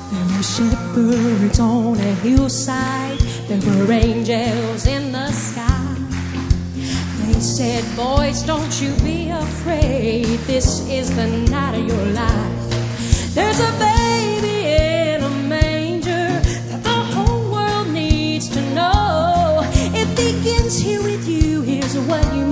There were shepherds on a hillside. There were angels in the sky. They said, boys, don't you be afraid. This is the night of your life. There's a baby in a manger that the whole world needs to know. It begins here with you. Here's what you